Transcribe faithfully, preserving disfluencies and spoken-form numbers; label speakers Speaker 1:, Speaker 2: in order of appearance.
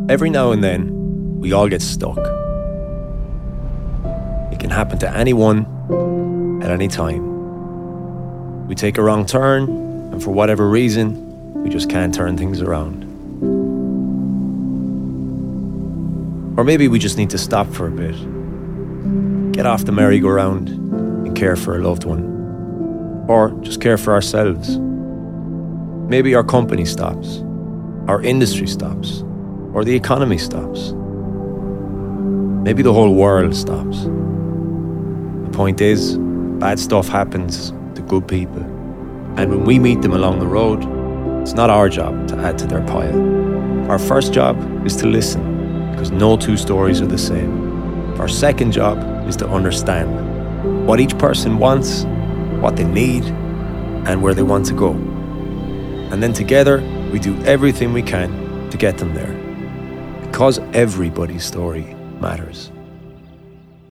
Speaker 1: Every now and then, we all get stuck. It can happen to anyone at any time. We take a wrong turn, and for whatever reason, we just can't turn things around. Or maybe we just need to stop for a bit. Get off the merry-go-round and care for a loved one. Or just care for ourselves. Maybe our company stops, our industry stops, or the economy stops. Maybe the whole world stops. The point is, bad stuff happens to good people. And when we meet them along the road, it's not our job to add to their pile. Our first job is to listen, because no two stories are the same. Our second job is to understand what each person wants, what they need, and where they want to go. And then together, we do everything we can to get them there. Because everybody's story matters.